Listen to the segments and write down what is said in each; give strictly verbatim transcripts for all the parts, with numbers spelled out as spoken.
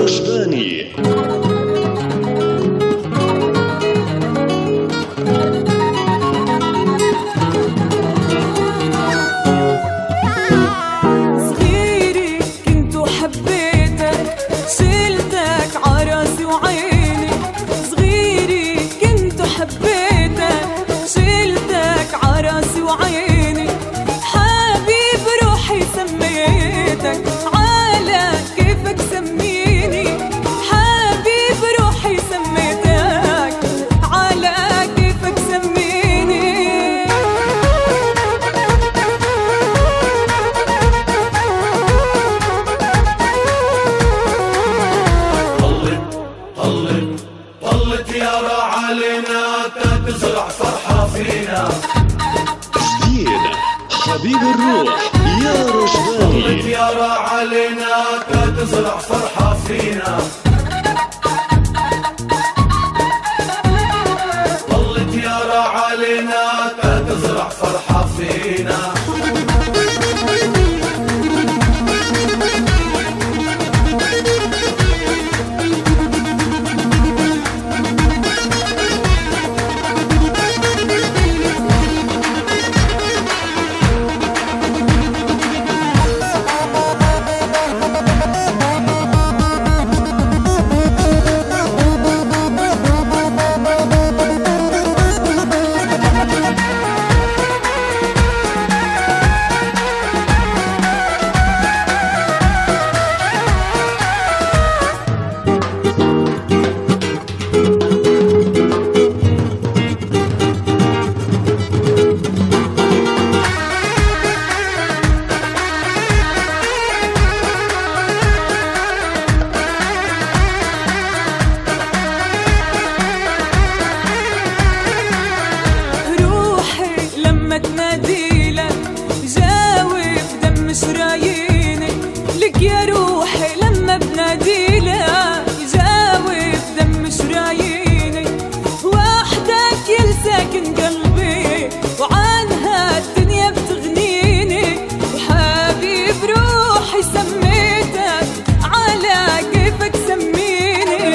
رشباني. صغيري كنت حبيتك، شلتك عراسي وعيني. صغيري كنت حبيتك، شلتك عراسي وعيني. حبيب روحي سميتك، على كيفك سميني. حبيب روحي سميتك، على كيفك سميني. طلت طلت طلت يا علينا تزرع فرحة فينا. جديد حبيب الروح يا طلت رشباني. يا علينا تزرع فرحة فينا. طلت يا علينا تزرع فرحة فينا. تناديلك جاوب دم شراييني. لك يا روحي لما بناديلك جاوب دم شراييني. وحدك يلساكن قلبي وعنها الدنيا بتغنيني. وحبيب روحي سميتك، على كيفك سميني.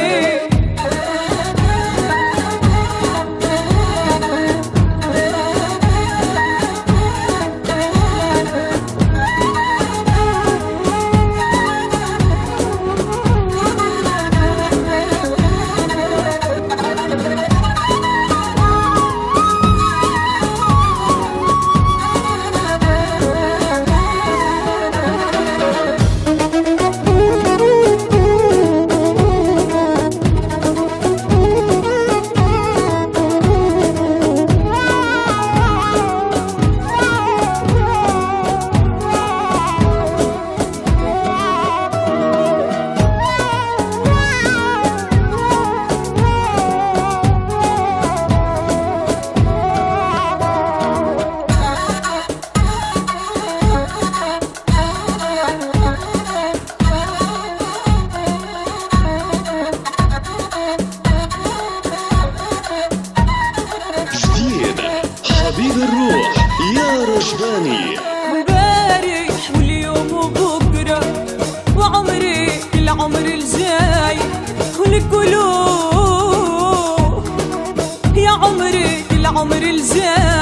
حبيب الروح يا رشباني. امبارح واليوم وبكره وعمري العمر الجاي. والقلوب يا عمري العمر الجاي.